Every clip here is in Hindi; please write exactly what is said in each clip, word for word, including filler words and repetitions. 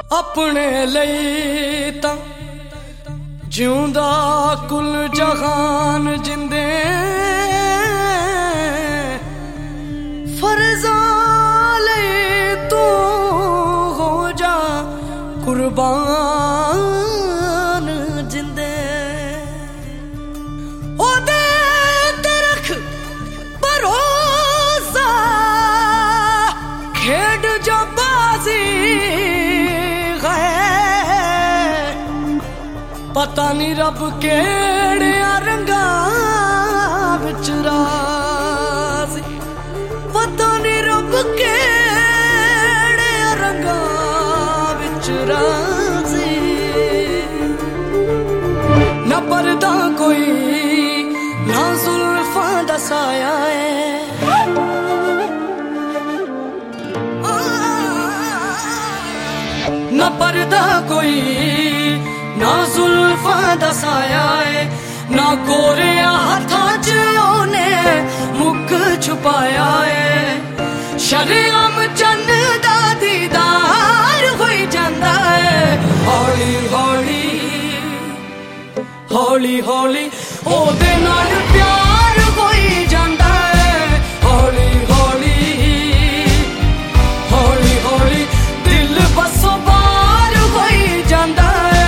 अपने ਲਈ ਤਾਂ ਜਿਉਂਦਾ ਕੁੱਲ ਜਹਾਨ ਜਿੰਦੇ ਫਰਜ਼ਾਂ ਲਈ ਤੂੰ ਹੋ ਜਾ ਕੁਰਬਾਨ ਜਿੰਦੇ ਉਹਦੇ ਤੇ ਰੱਖ ਭਰੋਸਾ ਖੇਡ ਜੋ ਬਾਜ਼ੀ पता नहीं रब केड़े रंगा विच राज़ी पता नहीं रब केड़े रंगा विच राज़ी ना पर्दा कोई ना जुल्फां दा साया है ना पर्दा कोई ना जुल्फां दा साया है ना गोरिया हत्थां च ओने मुख छुपाया है शर्म चन्न दा दीदार होई जांदा है हौली हौली हौली हौली ओदे नाल प्यार होई जांदा है हौली हौली हौली हौली दिल बसों बाहर होई जांदा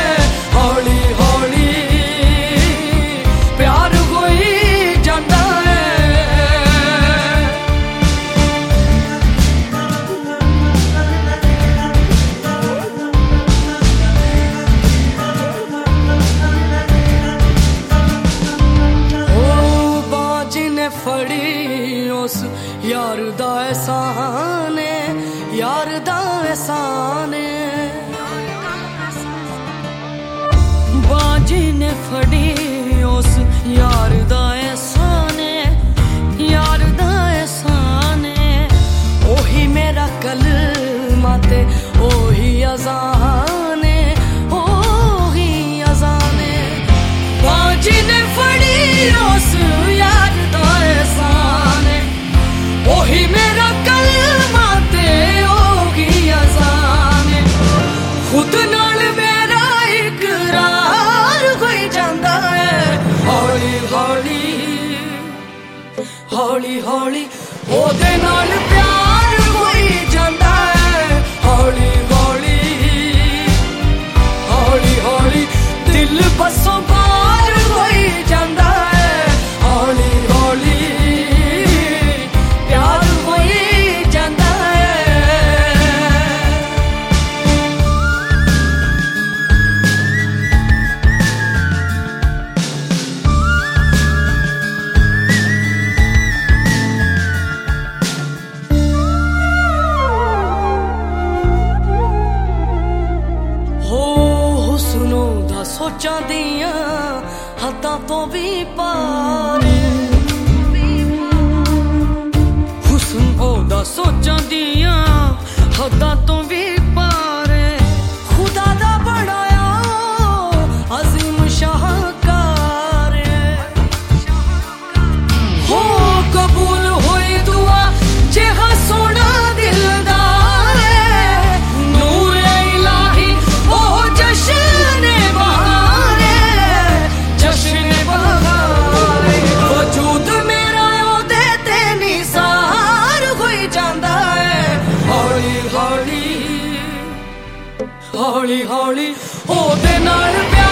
फड़ी उस यार दा एहसान यार दा एहसान बाजी ने फड़ी उस यार दा एहसान यार दा एहसान ओही मेरा कलमा ते ओही अज़ान ओही अज़ान बाजी ने फड़ी उस यार ओही मेरा कलमा ते ओही अज़ान खुद नाल मेरा इकरार होई जांदा है हौली हौली हौली हौली ओदे नाल प्यार होई जांदा है हौली हौली हौली हौली दिल बसों बाहर होई जांदा है हौली हौली सोचां दियां हद्दां तो भी पार हुस्न ओदा सोचां दियां हद्दां तो भी पार खुदा दा बनाया अजीम शाहकार हो कबूल होई दुआ जेहा सोना दिलदार नूर इलाही ओ जश्न हौली हौली ओदे नाल प्यार